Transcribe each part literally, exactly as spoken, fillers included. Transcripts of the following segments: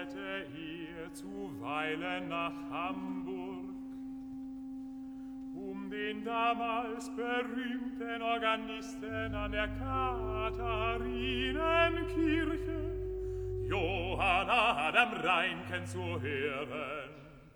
kehrte er zuweilen nach Hamburg, um den damals berühmten Organisten an der Katharinenkirche Johann Adam Reinken zu hören.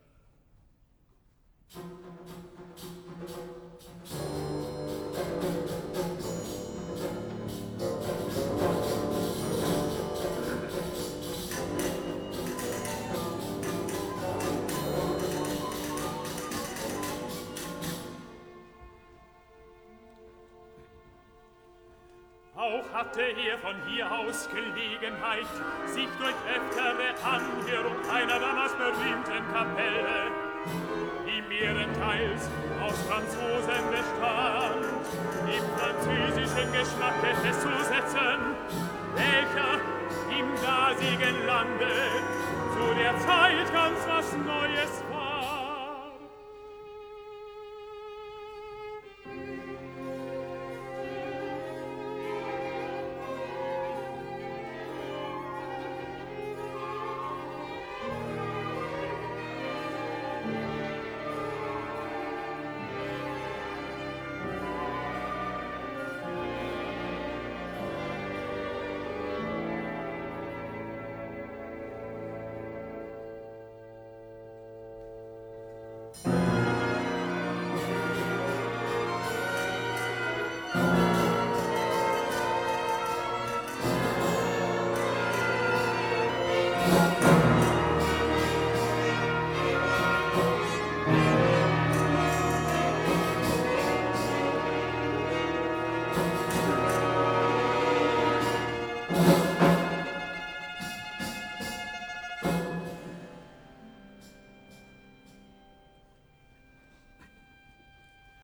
Auch hatte er von hier aus Gelegenheit, sich durch öftere Anhörung einer damals berühmten Kapelle, die mehrenteils aus Franzosen bestand, im französischen Geschmacke festzusetzen, welcher im dasigen Lande zu der Zeit ganz was Neues war. Thank